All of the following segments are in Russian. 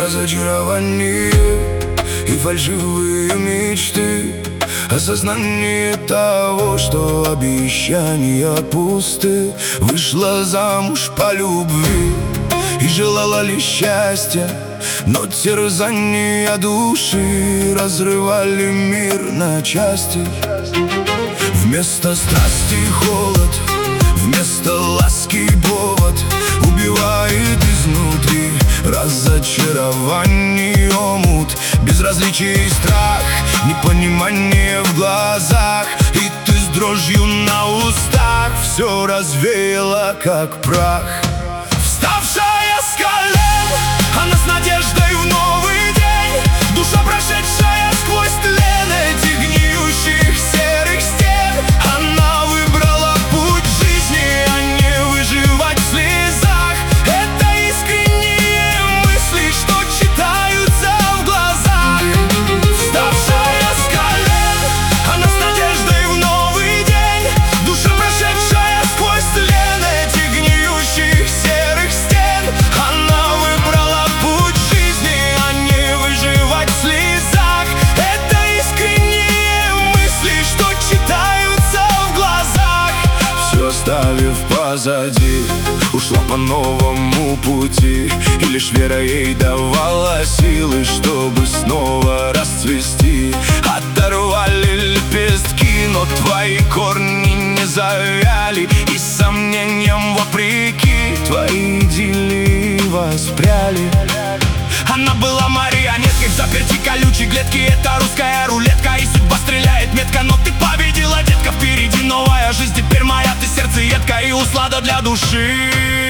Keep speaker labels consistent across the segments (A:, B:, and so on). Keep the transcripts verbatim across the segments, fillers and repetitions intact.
A: разочарование и фальшивые мечты, осознание того, что обещания пусты. Вышла замуж по любви и желала лишь счастья, но терзания души разрывали мир на части. Вместо страсти холод, вместо ласки повод, убивает изнутри разочарование омут, безразличие и страх, непонимание в глазах, и ты с дрожью на устах все развеяла как прах. Вставшая с колен, она с надеждой в новый день, душа, прошедшая сквозь тлен этих гниющих серых стен. Она выбрала путь жизни, а не выживать в слезах. Это искренние мысли, что читаются в глазах. Вставшая с колен, она с надеждой в новый день, душа, прошедшая сквозь тлен этих гниющих серых стен. Она выбрала путь жизни, а не выживать в слезах. Это искренние мысли, что читаются в глазах. Все оставив позади, ушла по новому пути, и лишь вера ей давала силы, чтобы снова расцвести. Оторвали лепестки, но твои корни не завяли, и сомнениям вопреки твои идеи воспряли. Она была марионеткой в заперти колючей клетки. Это русская рулетка, и судьба стреляет метко, но ты победила, детка. Впереди новая жизнь, теперь моя ты сердцеедка и услада для души.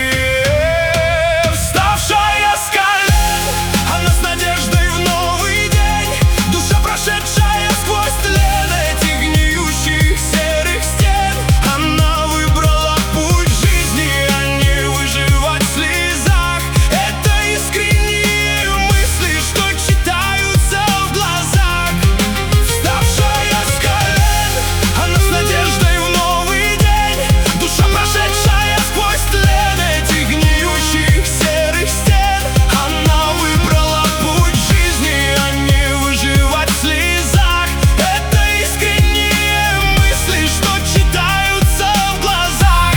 A: Вставшая с колен, она с надеждой в новый день, душа, прошедшая сквозь тлен этих гниющих серых стен. Она выбрала путь жизни, а не выживать в слезах. Это искренние мысли, что читаются в глазах. Вставшая с колен, она с надеждой в новый день, душа, прошедшая сквозь тлен этих гниющих серых стен. Она выбрала путь жизни, а не выживать в слезах. Это искренние мысли, что читаются в глазах.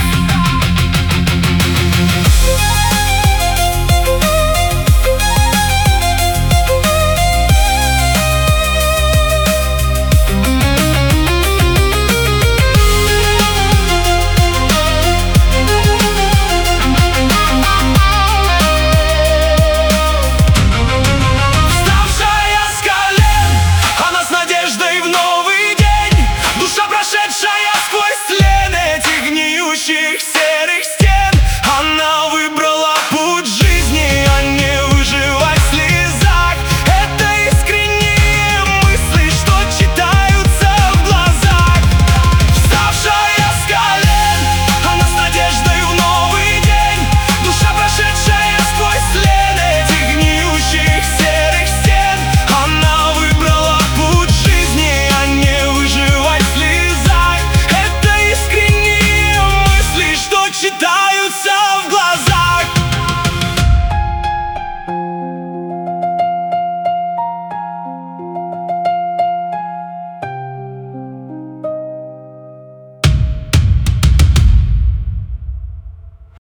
A: Вставшая с колен, она с надеждой в новый день, душа, прошедшая сквозь тлен этих гниющих серых стен. Она выбрала путь жизни, а не выживать в слезах. Это искренние мысли, что читаются в глазах. Вставшая с колен, она с надеждой в новый день, душа, прошедшая сквозь тлен этих гниющих серых стен. Она выбрала путь жизни, а не выживать в слезах. Это искренние мысли, что читаются